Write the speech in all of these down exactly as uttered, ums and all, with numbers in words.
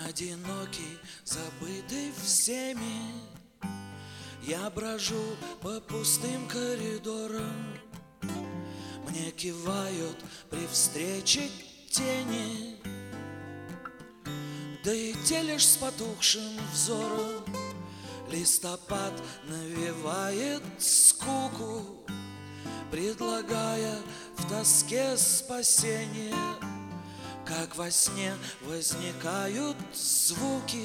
Одинокий, забытый всеми, я брожу по пустым коридорам. Мне кивают при встрече тени, да и те лишь с потухшим взором. Листопад навевает скуку, предлагая в тоске спасение. Как во сне возникают звуки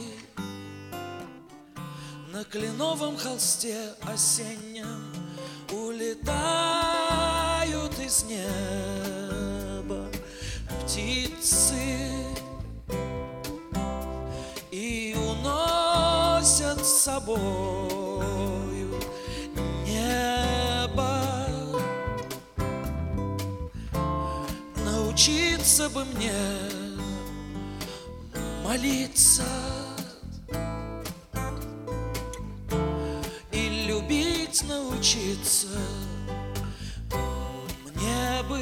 на кленовом холсте осеннем. Улетают из неба птицы и уносят с собою небо. Научиться бы мне молиться и любить научиться мне бы.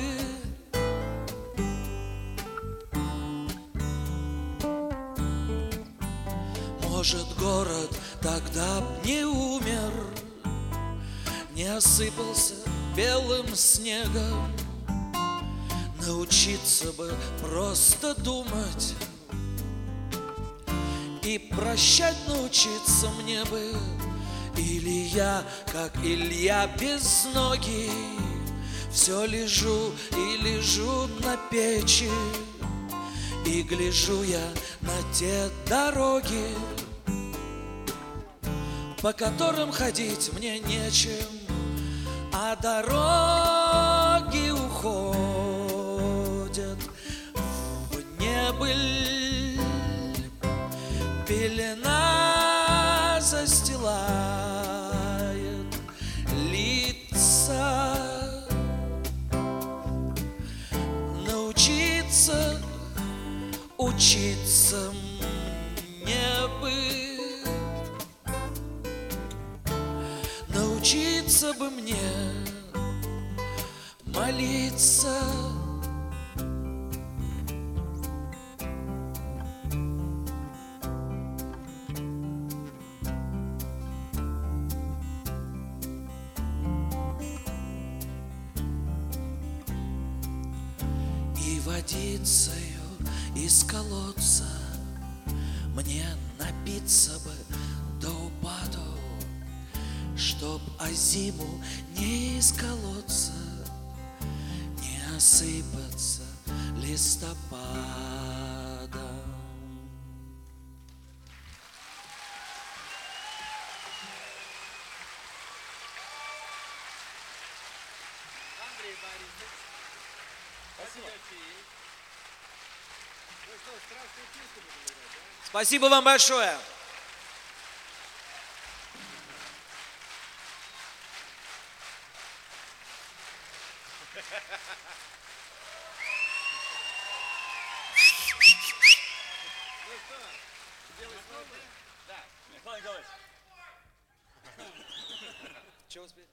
Может, город тогда б не умер, не осыпался белым снегом. Научиться бы просто думать и прощать научиться мне бы. Или я, как Илья безногий, все лежу и лежу на печи, и гляжу я на те дороги, по которым ходить мне нечем, а дороги уходят в небыль. Пелена застилает лица. Научиться учиться мне бы, научиться бы мне молиться. И водицею из колодца мне напиться бы до упаду, чтоб о зиму не исколоться, не осыпаться листопадом. Андрей Борисович, спасибо. Ну что, страшную песню будем играть, да? Спасибо вам большое. Ну что, делай снова? Да, Михаил Николаевич. Чего успеть?